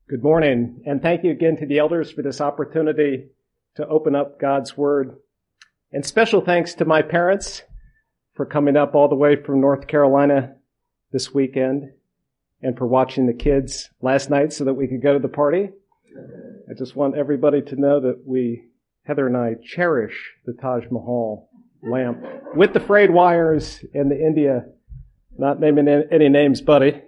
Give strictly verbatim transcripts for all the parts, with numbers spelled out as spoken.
Good morning, and thank you again to the elders for this opportunity to open up God's Word. And special thanks to my parents for coming up all the way from North Carolina this weekend and for watching the kids last night so that we could go to the party. I just want everybody to know that we, Heather and I, cherish the Taj Mahal lamp with the frayed wires and the India, not naming any names, buddy.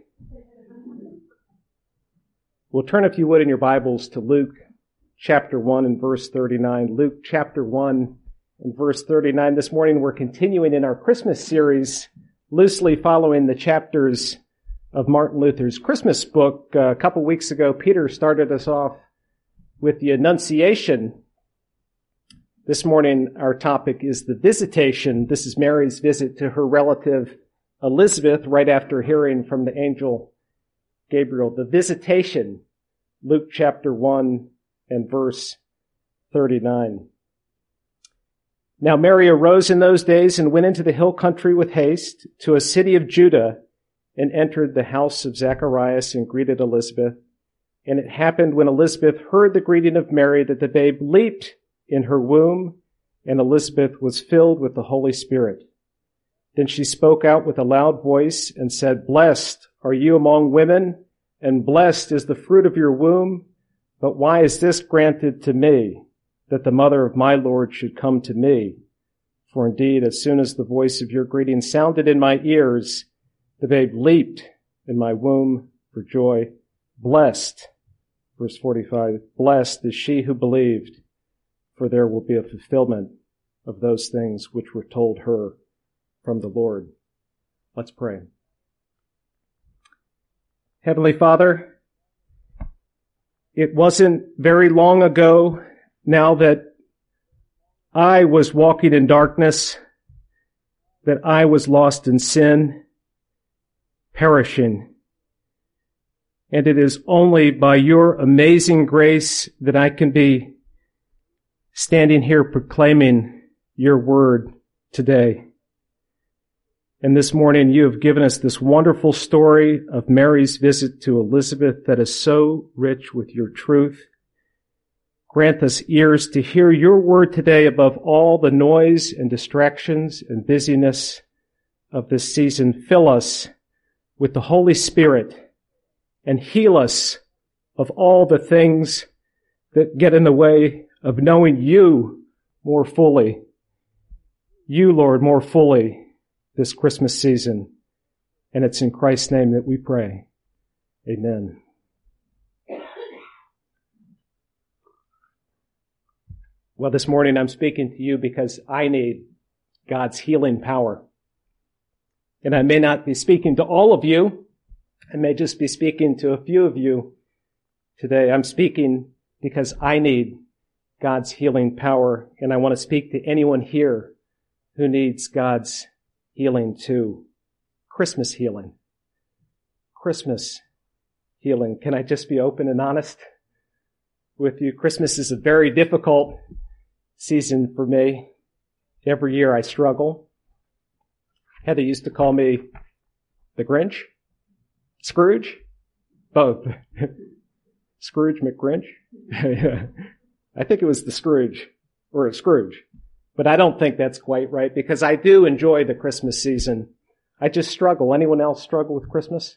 We'll turn, if you would, in your Bibles to Luke chapter one and verse thirty-nine. Luke chapter one and verse thirty-nine. This morning we're continuing in our Christmas series, loosely following the chapters of Martin Luther's Christmas book. Uh, a couple weeks ago, Peter started us off with the Annunciation. This morning our topic is the Visitation. This is Mary's visit to her relative Elizabeth right after hearing from the angel Gabriel. The Visitation, Luke chapter one and verse thirty-nine. Now Mary arose in those days and went into the hill country with haste to a city of Judah and entered the house of Zacharias and greeted Elizabeth. And it happened when Elizabeth heard the greeting of Mary that the babe leaped in her womb, and Elizabeth was filled with the Holy Spirit. Then she spoke out with a loud voice and said, "Blessed are you among women, and blessed is the fruit of your womb. But why is this granted to me, that the mother of my Lord should come to me? For indeed, as soon as the voice of your greeting sounded in my ears, the babe leaped in my womb for joy. Blessed," verse forty-five, "blessed is she who believed, for there will be a fulfillment of those things which were told her from the Lord." Let's pray. Heavenly Father, it wasn't very long ago now that I was walking in darkness, that I was lost in sin, perishing. And it is only by your amazing grace that I can be standing here proclaiming your word today. And this morning you have given us this wonderful story of Mary's visit to Elizabeth that is so rich with your truth. Grant us ears to hear your word today above all the noise and distractions and busyness of this season. Fill us with the Holy Spirit and heal us of all the things that get in the way of knowing you more fully. You, Lord, more fully this Christmas season. And it's in Christ's name that we pray. Amen. Well, this morning I'm speaking to you because I need God's healing power. And I may not be speaking to all of you. I may just be speaking to a few of you today. I'm speaking because I need God's healing power. And I want to speak to anyone here who needs God's healing too. Christmas healing. Christmas healing. Can I just be open and honest with you? Christmas is a very difficult season for me. Every year I struggle. Heather used to call me the Grinch, Scrooge, both. Scrooge McGrinch. I think it was the Scrooge, or Scrooge. But I don't think that's quite right, because I do enjoy the Christmas season. I just struggle. Anyone else struggle with Christmas?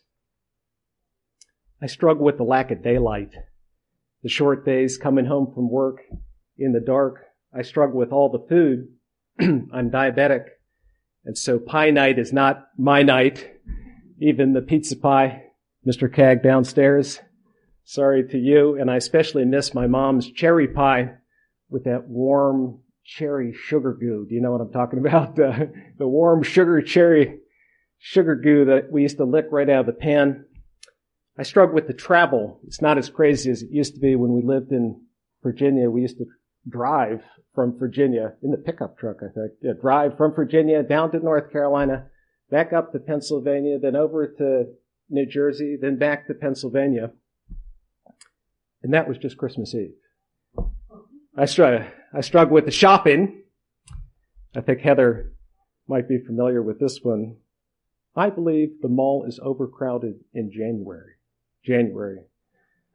I struggle with the lack of daylight, the short days coming home from work in the dark. I struggle with all the food. I'm diabetic, and so pie night is not my night. Even the pizza pie, Mister Cagg downstairs, sorry to you. And I especially miss my mom's cherry pie with that warm cherry sugar goo. Do you know what I'm talking about? Uh, the warm sugar cherry sugar goo that we used to lick right out of the pan. I struggle with the travel. It's not as crazy as it used to be when we lived in Virginia. We used to drive from Virginia in the pickup truck, I think. Yeah, drive from Virginia down to North Carolina, back up to Pennsylvania, then over to New Jersey, then back to Pennsylvania. And that was just Christmas Eve. I struggle, I struggle with the shopping. I think Heather might be familiar with this one. I believe the mall is overcrowded in January. January.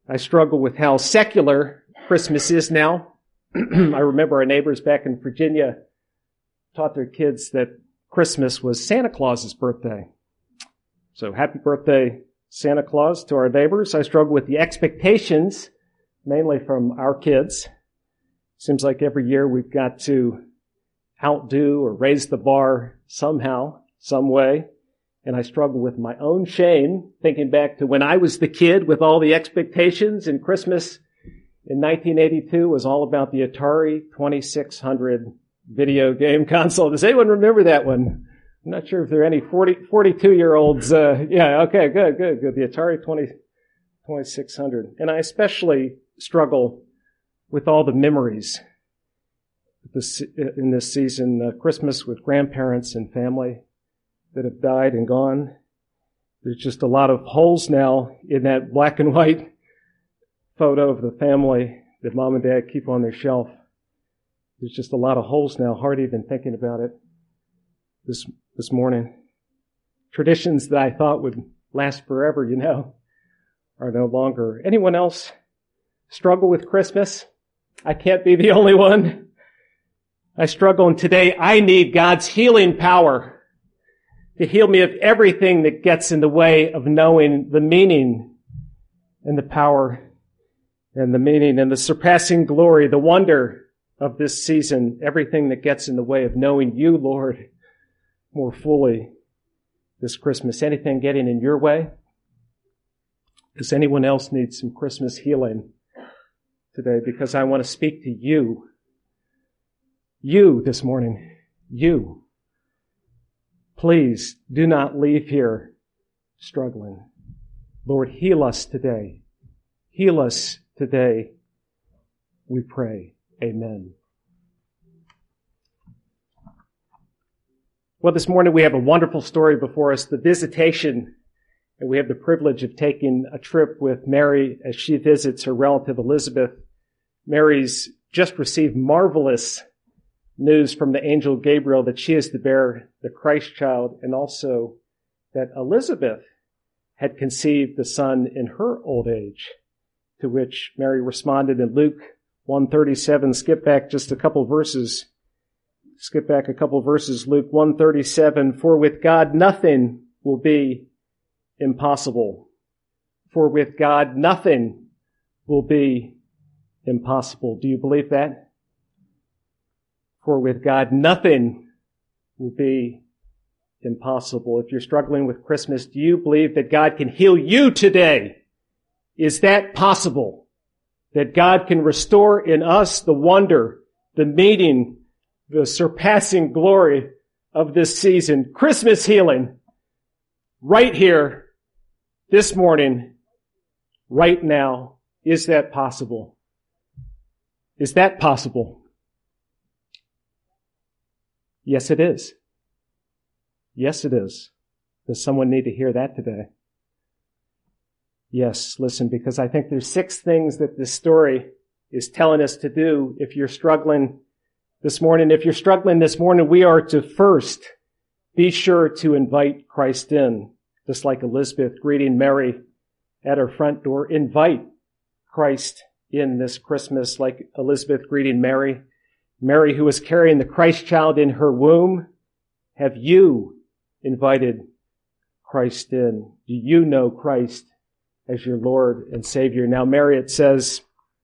I struggle with how secular Christmas is now. I remember our neighbors back in Virginia taught their kids that Christmas was Santa Claus's birthday. So happy birthday, Santa Claus, to our neighbors. I struggle with the expectations, mainly from our kids. Seems like every year we've got to outdo or raise the bar somehow, some way. And I struggle with my own shame, thinking back to when I was the kid with all the expectations, and Christmas in nineteen eighty-two was all about the Atari twenty-six hundred video game console. Does anyone remember that one? I'm not sure if there are any forty, forty-two-year-olds. Uh, yeah, okay, good, good, good. The Atari twenty-six hundred. And I especially struggle with all the memories this, in this season, uh, Christmas with grandparents and family that have died and gone. There's just a lot of holes now in that black and white photo of the family that mom and dad keep on their shelf. There's just a lot of holes now, hard even thinking about it this this morning. Traditions that I thought would last forever, you know, are no longer. Anyone else struggle with Christmas? I can't be the only one. I struggle, and today I need God's healing power to heal me of everything that gets in the way of knowing the meaning and the power and the meaning and the surpassing glory, the wonder of this season, everything that gets in the way of knowing you, Lord, more fully this Christmas. Anything getting in your way? Does anyone else need some Christmas healing today? Because I want to speak to you. You this morning. You. Please do not leave here struggling. Lord, heal us today. Heal us today, we pray. Amen. Well, this morning we have a wonderful story before us, the visitation. And we have the privilege of taking a trip with Mary as she visits her relative Elizabeth. Mary's just received marvelous news from the angel Gabriel that she is to bear the Christ child, and also that Elizabeth had conceived the son in her old age, to which Mary responded in Luke one thirty-seven. Skip back just a couple verses. Skip back a couple verses. Luke one thirty-seven. For with God nothing will be impossible. For with God nothing will be impossible. Do you believe that? For with God, nothing will be impossible. If you're struggling with Christmas, do you believe that God can heal you today? Is that possible? That God can restore in us the wonder, the meaning, the surpassing glory of this season? Christmas healing. Right here, this morning, right now. Is that possible? Is that possible? Yes, it is. Yes, it is. Does someone need to hear that today? Yes, listen, because I think there's six things that this story is telling us to do if you're struggling this morning. If you're struggling this morning, we are to first be sure to invite Christ in. Just like Elizabeth greeting Mary at her front door. Invite Christ in this Christmas like Elizabeth greeting Mary. Mary, who was carrying the Christ child in her womb, have you invited Christ in? Do you know Christ as your Lord and Savior? Now, Mary, it says,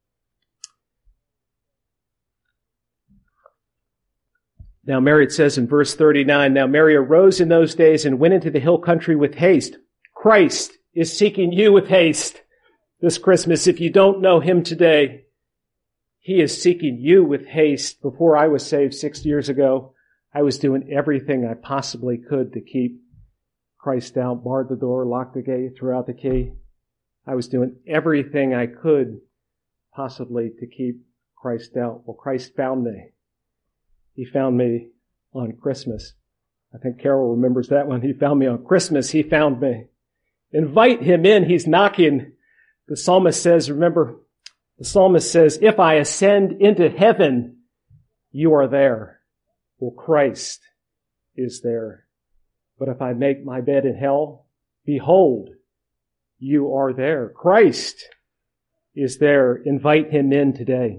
now Mary, it says in verse thirty-nine, now Mary arose in those days and went into the hill country with haste. Christ is seeking you with haste this Christmas. If you don't know him today, he is seeking you with haste. Before I was saved six years ago, I was doing everything I possibly could to keep Christ out, barred the door, locked the gate, threw out the key. I was doing everything I could possibly to keep Christ out. Well, Christ found me. He found me on Christmas. I think Carol remembers that one. He found me on Christmas. He found me. Invite him in. He's knocking. The psalmist says, remember, the psalmist says, if I ascend into heaven, you are there. Well, Christ is there. But if I make my bed in hell, behold, you are there. Christ is there. Invite him in today.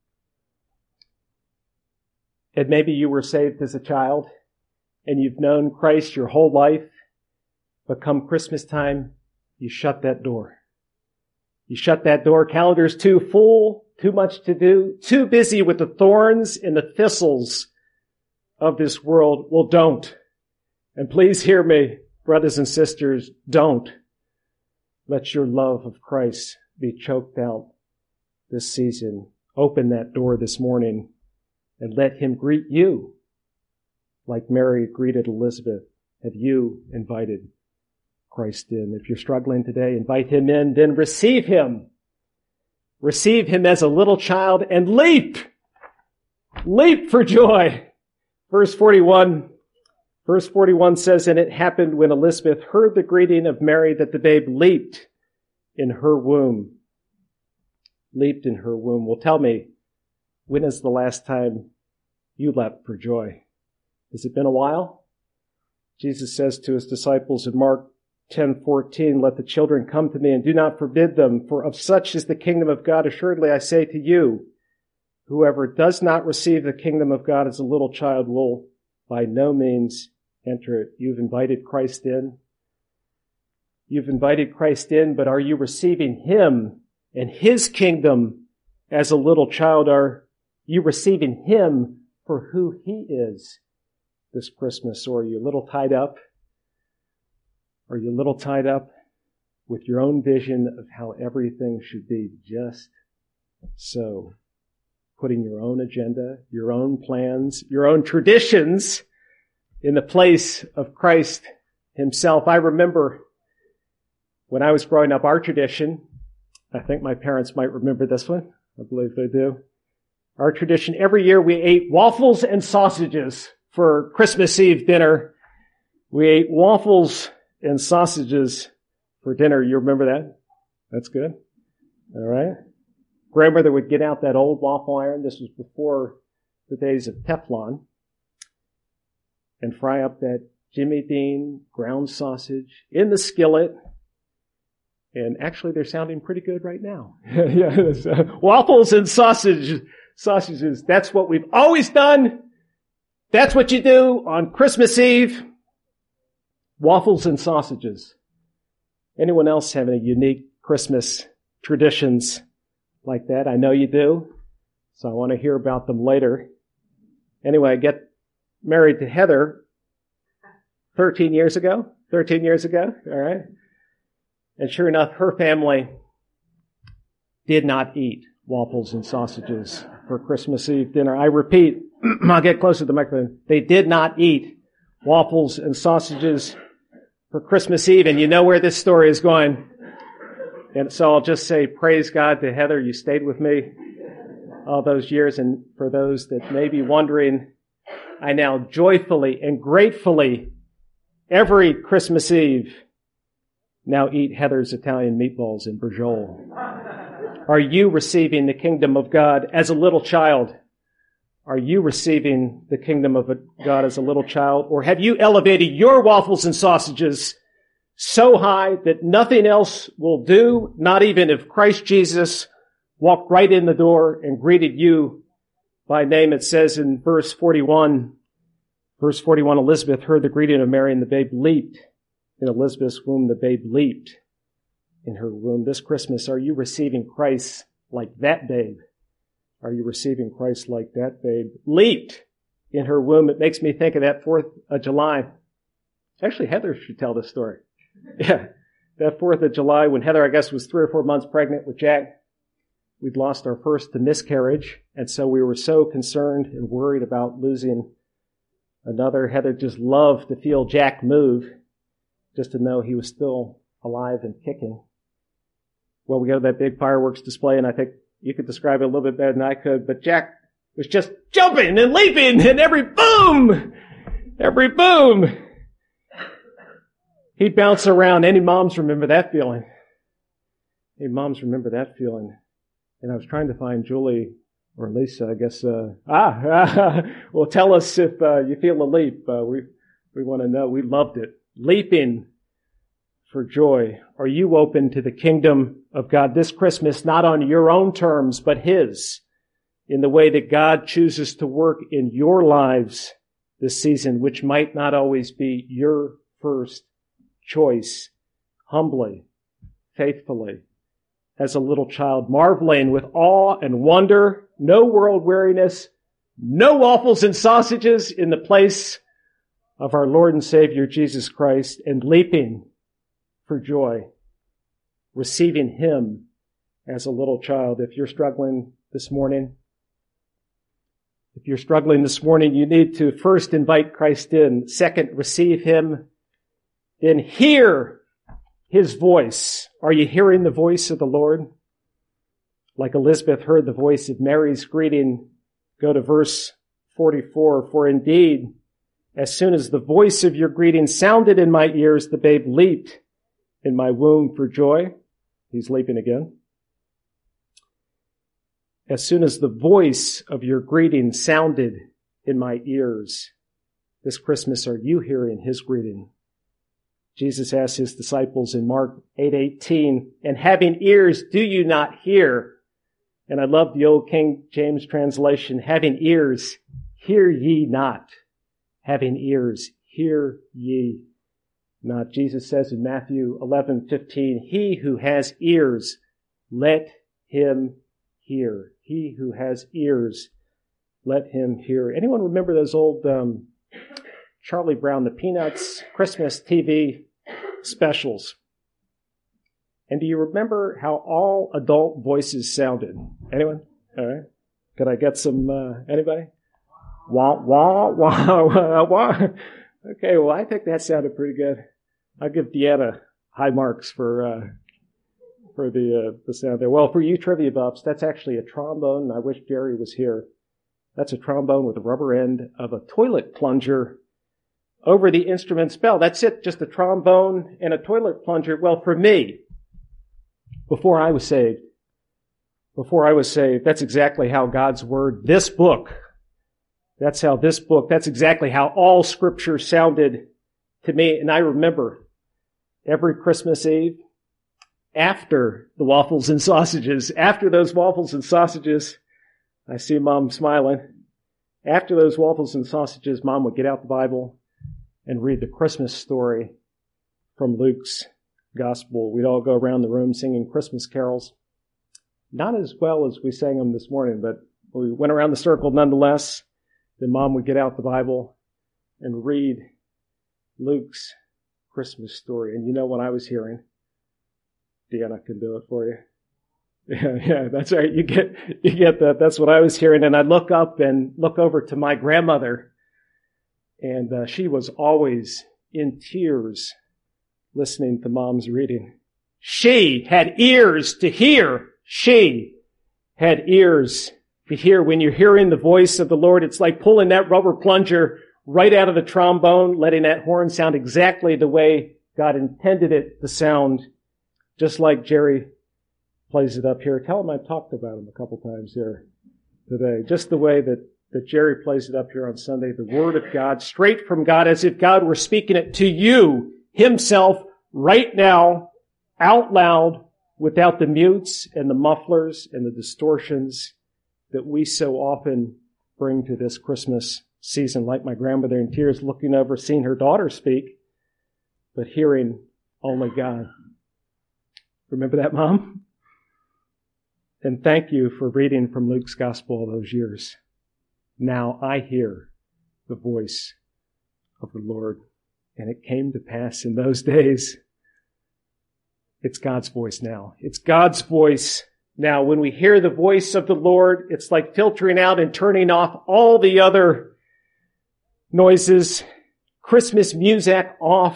And maybe you were saved as a child and you've known Christ your whole life, but come Christmas time, you shut that door. You shut that door. Calendar's too full, too much to do, too busy with the thorns and the thistles of this world. Well, don't. And please hear me, brothers and sisters, don't let your love of Christ be choked out this season. Open that door this morning and let him greet you like Mary greeted Elizabeth. Have you invited Christ in? If you're struggling today, invite him in, then receive him. Receive him as a little child and leap. Leap for joy. Verse forty-one, verse forty-one says, and it happened when Elizabeth heard the greeting of Mary that the babe leaped in her womb. Leaped in her womb. Well, tell me, when is the last time you leapt for joy? Has it been a while? Jesus says to his disciples in Mark ten fourteen, let the children come to me and do not forbid them, for of such is the kingdom of God. Assuredly, I say to you, whoever does not receive the kingdom of God as a little child will by no means enter it. You've invited Christ in. You've invited Christ in, but are you receiving him and his kingdom as a little child? Are you receiving him for who he is this Christmas? Or are you a little tied up? Are you a little tied up with your own vision of how everything should be just so? Putting your own agenda, your own plans, your own traditions in the place of Christ himself. I remember when I was growing up, our tradition, I think my parents might remember this one. I believe they do. Our tradition, every year we ate waffles and sausages for Christmas Eve dinner. We ate waffles and sausages for dinner. You remember that? That's good. All right. Grandmother would get out that old waffle iron. This was before the days of Teflon. And fry up that Jimmy Dean ground sausage in the skillet. And actually, they're sounding pretty good right now. yeah, uh, waffles and sausage, sausages. That's what we've always done. That's what you do on Christmas Eve. Waffles and sausages. Anyone else have any unique Christmas traditions like that? I know you do. So I want to hear about them later. Anyway, I get married to Heather thirteen years ago. thirteen years ago. All right. And sure enough, her family did not eat waffles and sausages for Christmas Eve dinner. I repeat, I'll get closer to the microphone. They did not eat waffles and sausages for Christmas Eve. And you know where this story is going. And so I'll just say, praise God to Heather. You stayed with me all those years. And for those that may be wondering, I now joyfully and gratefully every Christmas Eve now eat Heather's Italian meatballs in Berjol. Are you receiving the kingdom of God as a little child? Are you receiving the kingdom of God as a little child? Or have you elevated your waffles and sausages so high that nothing else will do, not even if Christ Jesus walked right in the door and greeted you by name? It says in verse forty-one, verse forty-one, Elizabeth heard the greeting of Mary and the babe leaped. In Elizabeth's womb, the babe leaped in her womb. This Christmas, are you receiving Christ like that babe? Are you receiving Christ like that babe leaped in her womb? It makes me think of that fourth of July. Actually, Heather should tell this story. Yeah, that fourth of July when Heather, I guess, was three or four months pregnant with Jack. We'd lost our first to miscarriage, and so we were so concerned and worried about losing another. Heather just loved to feel Jack move, just to know he was still alive and kicking. Well, we go to that big fireworks display, and I think you could describe it a little bit better than I could, but Jack was just jumping and leaping, and every boom, every boom, he'd bounce around. Any moms remember that feeling? Any moms remember that feeling? And I was trying to find Julie or Lisa, I guess. Uh, ah, well, tell us if uh, you feel a leap. Uh, we we want to know. We loved it. Leaping for joy? Are you open to the kingdom of God this Christmas, not on your own terms, but His, in the way that God chooses to work in your lives this season, which might not always be your first choice, humbly, faithfully, as a little child, marveling with awe and wonder, no world weariness, no waffles and sausages in the place of our Lord and Savior Jesus Christ, and leaping for joy, receiving Him as a little child. If you're struggling this morning, if you're struggling this morning, you need to first invite Christ in. Second, receive Him. Then hear His voice. Are you hearing the voice of the Lord? Like Elizabeth heard the voice of Mary's greeting, go to verse forty-four. For indeed, as soon as the voice of your greeting sounded in my ears, the babe leaped in my womb for joy. He's leaping again. As soon as the voice of your greeting sounded in my ears, this Christmas are you hearing His greeting? Jesus asked His disciples in Mark eight eighteen, and having ears, do you not hear? And I love the old King James translation, having ears, hear ye not. Having ears, hear ye not. Jesus says in Matthew eleven fifteen, he who has ears, let him hear. He who has ears, let him hear. Anyone remember those old um, Charlie Brown, the Peanuts Christmas T V specials? And do you remember how all adult voices sounded? Anyone? All right. Could I get some, uh, anybody? Wah, wah, wah, wah, wah. Okay, well, I think that sounded pretty good. I'll give Deanna high marks for, uh, for the, uh, the sound there. Well, for you trivia buffs, that's actually a trombone. I wish Jerry was here. That's a trombone with a rubber end of a toilet plunger over the instrument's bell. That's it, just a trombone and a toilet plunger. Well, for me, before I was saved, before I was saved, that's exactly how God's Word, this book, that's how this book, that's exactly how all Scripture sounded to me. And I remember every Christmas Eve, after the waffles and sausages, after those waffles and sausages, I see Mom smiling. After those waffles and sausages, Mom would get out the Bible and read the Christmas story from Luke's Gospel. We'd all go around the room singing Christmas carols. Not as well as we sang them this morning, but we went around the circle nonetheless. Then Mom would get out the Bible and read Luke's Christmas story. And you know what I was hearing? Deanna can do it for you. Yeah, yeah, that's right. You get, you get that. That's what I was hearing. And I look up and look over to my grandmother, and uh, she was always in tears listening to Mom's reading. She had ears to hear. She had ears to hear. When you're hearing the voice of the Lord, it's like pulling that rubber plunger right out of the trombone, letting that horn sound exactly the way God intended it to sound, just like Jerry plays it up here. Tell him I've talked about him a couple times here today. Just the way that, that Jerry plays it up here on Sunday, the Word of God, straight from God, as if God were speaking it to you Himself right now, out loud, without the mutes and the mufflers and the distortions that we so often bring to this Christmas season, like my grandmother in tears looking over, seeing her daughter speak, but hearing only God. Remember that, Mom? And thank you for reading from Luke's Gospel all those years. Now I hear the voice of the Lord. And it came to pass in those days. It's God's voice now. It's God's voice now. When we hear the voice of the Lord, it's like filtering out and turning off all the other noises. Christmas music off.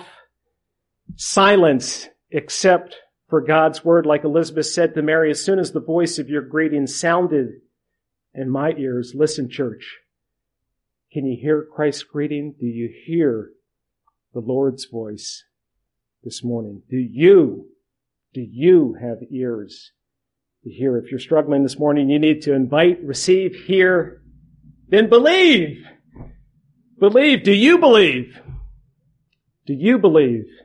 Silence except for God's Word. Like Elizabeth said to Mary, as soon as the voice of your greeting sounded in my ears, listen, church, can you hear Christ's greeting? Do you hear the Lord's voice this morning? Do you, do you have ears to hear? If you're struggling this morning, you need to invite, receive, hear, then believe. Believe. Do you believe? Do you believe?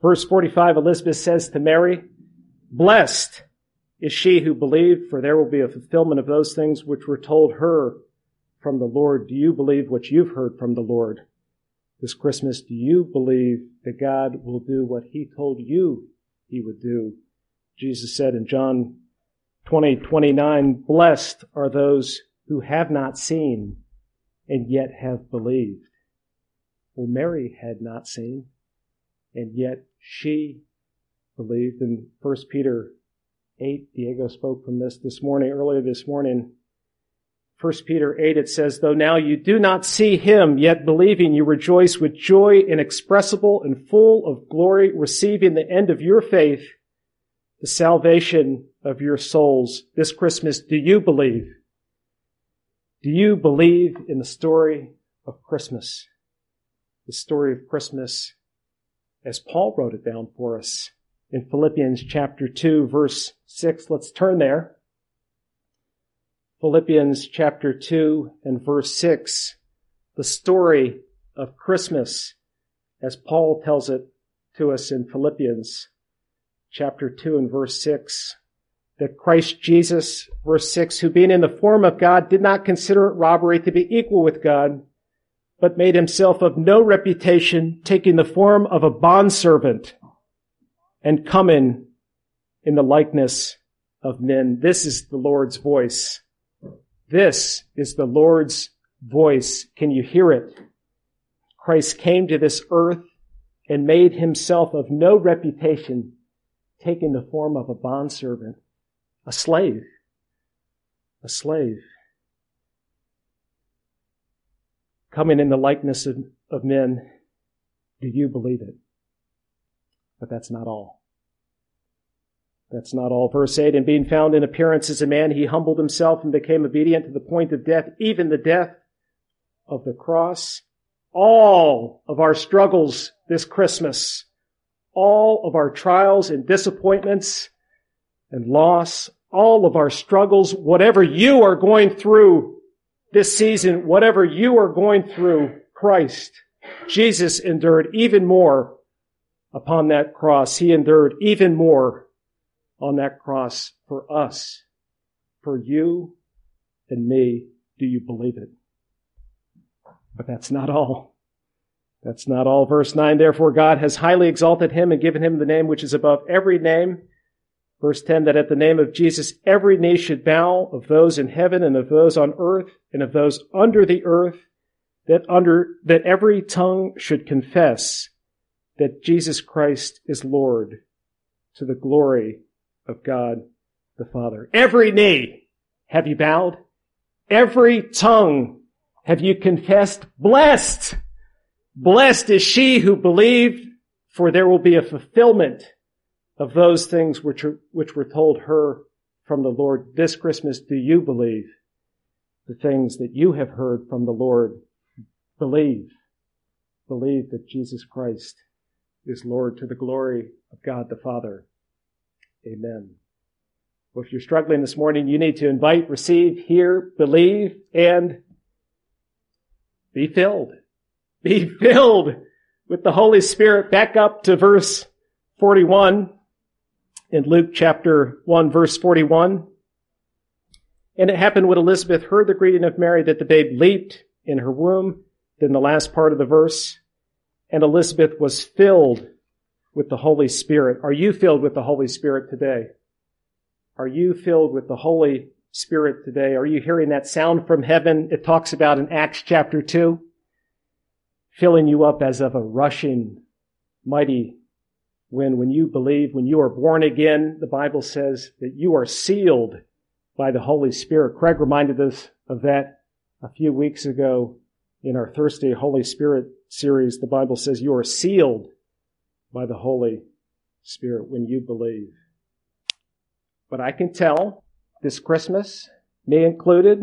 Verse forty-five, Elizabeth says to Mary, "Blessed is she who believed, for there will be a fulfillment of those things which were told her from the Lord." Do you believe what you've heard from the Lord this Christmas? Do you believe that God will do what he told you he would do? Jesus said in John twenty twenty-nine, "Blessed are those who have not seen and yet have believed." Well, Mary had not seen, and yet she believed. In First Peter eight, Diego spoke from this this morning, earlier this morning. First Peter eight, it says, "Though now you do not see him, yet believing you rejoice with joy inexpressible and full of glory, receiving the end of your faith, the salvation of your souls." This Christmas, do you believe? Do you believe in the story of Christmas? The story of Christmas as Paul wrote it down for us in Philippians chapter two, verse six. Let's turn there. Philippians chapter two and verse six. The story of Christmas as Paul tells it to us in Philippians chapter two and verse six. That Christ Jesus, verse six, who being in the form of God did not consider it robbery to be equal with God, but made himself of no reputation, taking the form of a bondservant and coming in the likeness of men. This is the Lord's voice. This is the Lord's voice. Can you hear it? Christ came to this earth and made himself of no reputation, taking the form of a bondservant, a slave, a slave. Coming in the likeness of, of men. Do you believe it? But that's not all. That's not all. Verse eight, "And being found in appearance as a man, he humbled himself and became obedient to the point of death, even the death of the cross." All of our struggles this Christmas, all of our trials and disappointments and loss, all of our struggles, whatever you are going through this season, whatever you are going through, Christ, Jesus endured even more upon that cross. He endured even more on that cross for us, for you and me. Do you believe it? But that's not all. That's not all. Verse nine, "Therefore God has highly exalted him and given him the name which is above every name." Verse ten, "That at the name of Jesus every knee should bow, of those in heaven and of those on earth and of those under the earth, that under that every tongue should confess that Jesus Christ is Lord, to the glory of God the Father." Every knee have you bowed? Every tongue have you confessed? Blessed! Blessed is she who believed, for there will be a fulfillment of those things which are, which were told her from the Lord. This Christmas, do you believe the things that you have heard from the Lord? Believe. Believe that Jesus Christ is Lord, to the glory of God the Father. Amen. Well, if you're struggling this morning, you need to invite, receive, hear, believe, and be filled. Be filled with the Holy Spirit. Back up to verse forty-one. In Luke chapter one, verse forty-one. "And it happened when Elizabeth heard the greeting of Mary that the babe leaped in her womb." Then the last part of the verse. "And Elizabeth was filled with the Holy Spirit." Are you filled with the Holy Spirit today? Are you filled with the Holy Spirit today? Are you hearing that sound from heaven it talks about in Acts chapter two? Filling you up as of a rushing, mighty When, when you believe, when you are born again, the Bible says that you are sealed by the Holy Spirit. Craig reminded us of that a few weeks ago in our Thursday Holy Spirit series. The Bible says you are sealed by the Holy Spirit when you believe. But I can tell this Christmas, me included,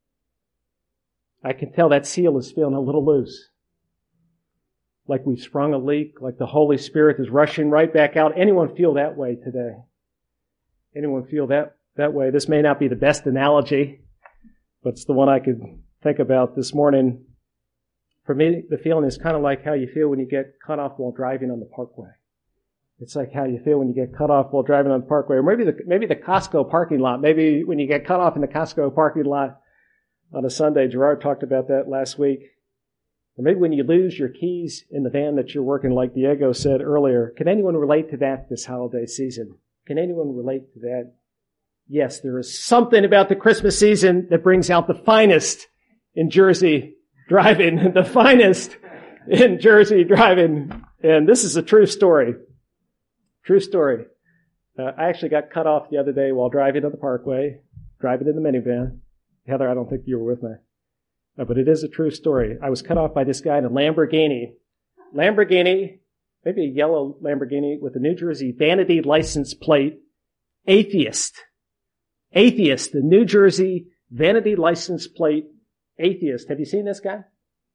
I can tell that seal is feeling a little loose. Like we've sprung a leak, like the Holy Spirit is rushing right back out. Anyone feel that way today? Anyone feel that, that way? This may not be the best analogy, but it's the one I could think about this morning. For me, the feeling is kind of like how you feel when you get cut off while driving on the parkway. It's like how you feel when you get cut off while driving on the parkway, or maybe the, maybe the Costco parking lot. Maybe when you get cut off in the Costco parking lot on a Sunday. Gerard talked about that last week. Or maybe when you lose your keys in the van that you're working, like Diego said earlier. Can anyone relate to that this holiday season? Can anyone relate to that? Yes, there is something about the Christmas season that brings out the finest in Jersey driving, the finest in Jersey driving. And this is a true story. True story. Uh, I actually got cut off the other day while driving on the parkway, driving in the minivan. Heather, I don't think you were with me. Uh, but it is a true story. I was cut off by this guy in a Lamborghini. Lamborghini, maybe a yellow Lamborghini with a New Jersey vanity license plate. Atheist. Atheist. The New Jersey vanity license plate. Atheist. Have you seen this guy?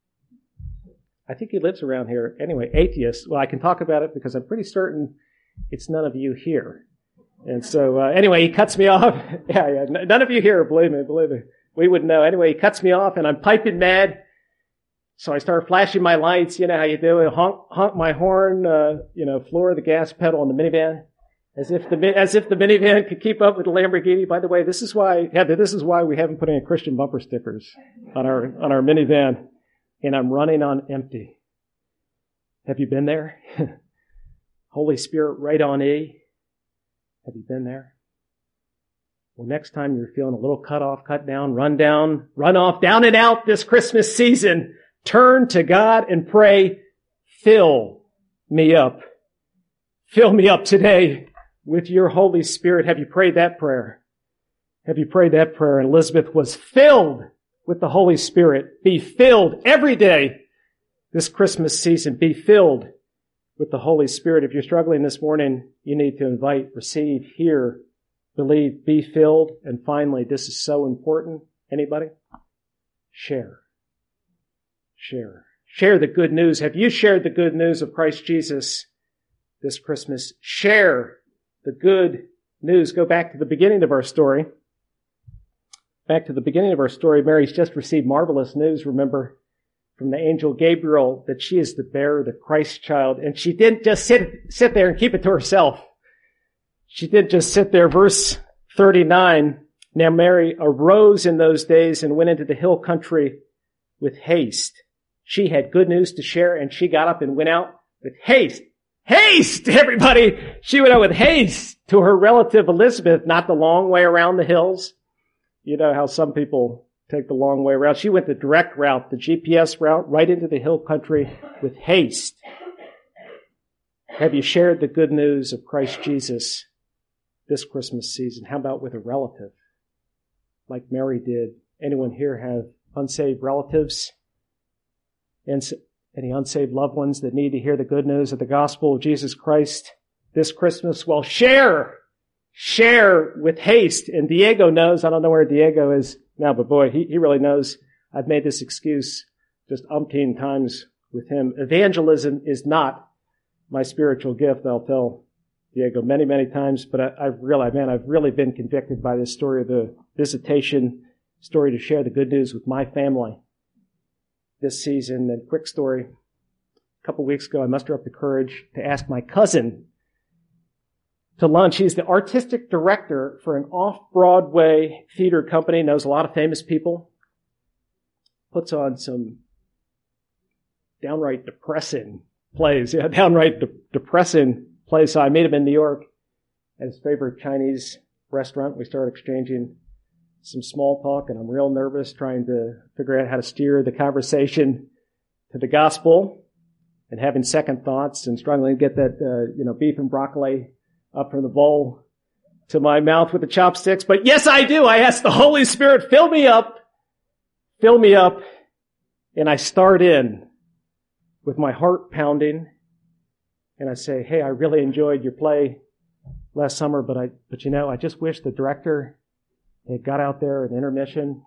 I think he lives around here. Anyway, atheist. Well, I can talk about it because I'm pretty certain it's none of you here. And so, uh, anyway, he cuts me off. yeah, yeah, none of you here, believe me, believe me. We wouldn't know. Anyway, he cuts me off and I'm piping mad. So I start flashing my lights. You know how you do it. Honk, honk my horn, uh, you know, floor the gas pedal on the minivan. As if the, as if the minivan could keep up with the Lamborghini. By the way, this is why, Heather, this is why we haven't put any Christian bumper stickers on our, on our minivan. And I'm running on empty. Have you been there? Holy Spirit right on E. Have you been there? Well, next time you're feeling a little cut off, cut down, run down, run off, down and out this Christmas season, turn to God and pray, fill me up. Fill me up today with your Holy Spirit. Have you prayed that prayer? Have you prayed that prayer? And Elizabeth was filled with the Holy Spirit. Be filled every day this Christmas season. Be filled with the Holy Spirit. If you're struggling this morning, you need to invite, receive, hear, believe, be filled. And finally, this is so important. Anybody? Share. Share. Share the good news. Have you shared the good news of Christ Jesus this Christmas? Share the good news. Go back to the beginning of our story. Back to the beginning of our story. Mary's just received marvelous news, remember, from the angel Gabriel, that she is the bearer, the Christ child. And she didn't just sit, sit there and keep it to herself. She didn't just sit there. Verse thirty-nine, now Mary arose in those days and went into the hill country with haste. She had good news to share, and she got up and went out with haste. Haste, everybody! She went out with haste to her relative Elizabeth, not the long way around the hills. You know how some people take the long way around. She went the direct route, the G P S route, right into the hill country with haste. Have you shared the good news of Christ Jesus this Christmas season? How about with a relative, like Mary did? Anyone here have unsaved relatives? And any unsaved loved ones that need to hear the good news of the gospel of Jesus Christ this Christmas? Well, share. Share with haste. And Diego knows, I don't know where Diego is now, but boy, he, he really knows. I've made this excuse just umpteen times with him. Evangelism is not my spiritual gift, I'll tell Diego many, many times, but I, I've realized, man, I've really been convicted by this story of the visitation, story to share the good news with my family this season. And quick story, a couple weeks ago, I mustered up the courage to ask my cousin to lunch. He's the artistic director for an off-Broadway theater company, knows a lot of famous people, puts on some downright depressing plays, yeah, downright de- depressing plays. So I met him in New York at his favorite Chinese restaurant. We started exchanging some small talk, and I'm real nervous trying to figure out how to steer the conversation to the gospel, and having second thoughts and struggling to get that, uh, you know, beef and broccoli up from the bowl to my mouth with the chopsticks. But yes, I do. I ask the Holy Spirit, fill me up, fill me up. And I start in with my heart pounding. And I say, hey, I really enjoyed your play last summer, but I, but you know, I just wish the director had got out there at intermission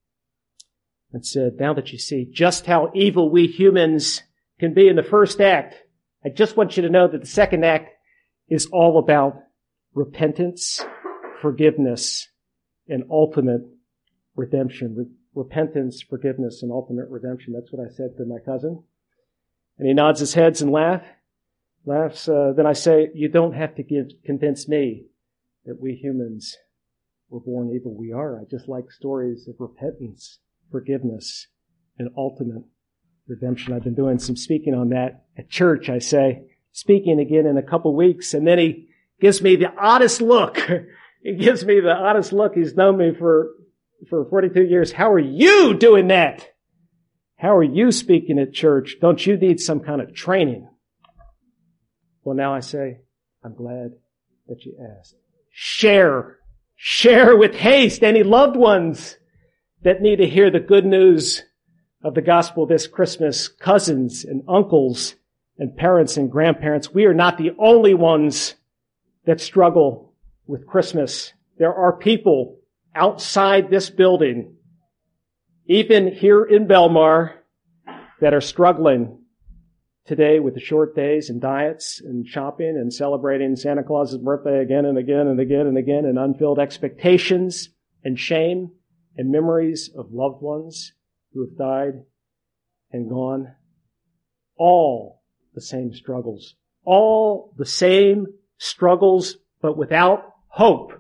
and said, now that you see just how evil we humans can be in the first act, I just want you to know that the second act is all about repentance, forgiveness, and ultimate redemption. Re- repentance, forgiveness, and ultimate redemption. That's what I said to my cousin. And he nods his head and laughs. Laughs. Uh, then I say, you don't have to give, convince me that we humans were born evil. We are. I just like stories of repentance, forgiveness, and ultimate redemption. I've been doing some speaking on that at church, I say. Speaking again in a couple weeks. And then he gives me the oddest look. He gives me the oddest look. He's known me for, for forty-two years. How are you doing that? How are you speaking at church? Don't you need some kind of training? Well, now I say, I'm glad that you asked. Share. Share with haste any loved ones that need to hear the good news of the gospel this Christmas. Cousins and uncles and parents and grandparents. We are not the only ones that struggle with Christmas. There are people outside this building, even here in Belmar, that are struggling today with the short days and diets and shopping and celebrating Santa Claus's birthday again and again and again and again, and unfilled expectations and shame and memories of loved ones who have died and gone. All the same struggles. All the same struggles, but without hope.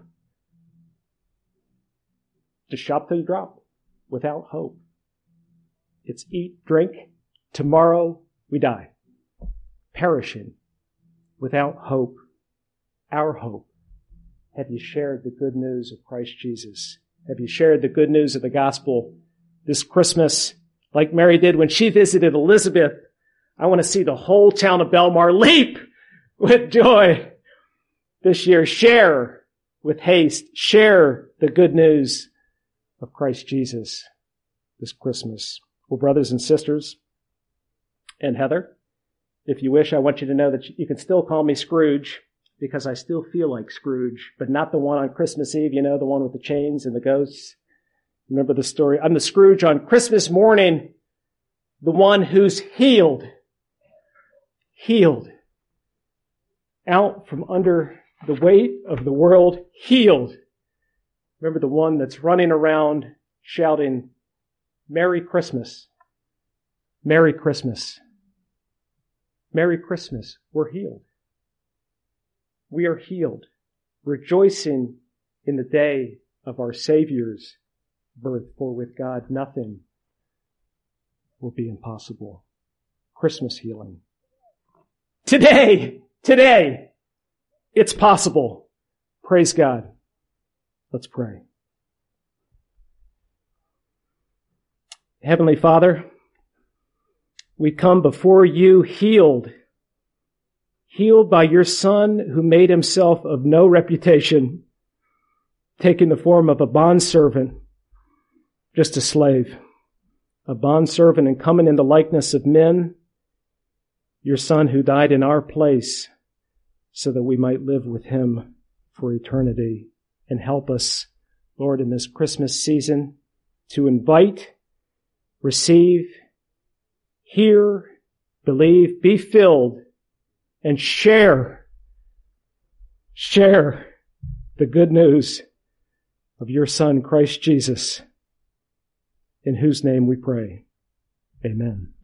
Just shop till you drop. Without hope. It's eat, drink. Tomorrow we die. Perishing. Without hope. Our hope. Have you shared the good news of Christ Jesus? Have you shared the good news of the gospel this Christmas, like Mary did when she visited Elizabeth? I want to see the whole town of Belmar leap with joy this year. Share with haste. Share the good news of Christ Jesus this Christmas. Well, brothers and sisters, and Heather, if you wish, I want you to know that you can still call me Scrooge, because I still feel like Scrooge, but not the one on Christmas Eve, you know, the one with the chains and the ghosts. Remember the story? I'm the Scrooge on Christmas morning, the one who's healed. Healed. Out from under the weight of the world, healed. Remember the one that's running around shouting, Merry Christmas. Merry Christmas. Merry Christmas. We're healed. We are healed, rejoicing in the day of our Savior's birth, for with God nothing will be impossible. Christmas healing. Today, today, it's possible. Praise God. Let's pray. Heavenly Father, we come before you healed, healed by your Son who made himself of no reputation, taking the form of a bondservant, just a slave, a bondservant, and coming in the likeness of men, your Son who died in our place so that we might live with him for eternity. And help us, Lord, in this Christmas season to invite, receive, hear, believe, be filled, and share, share the good news of your Son, Christ Jesus, in whose name we pray. Amen.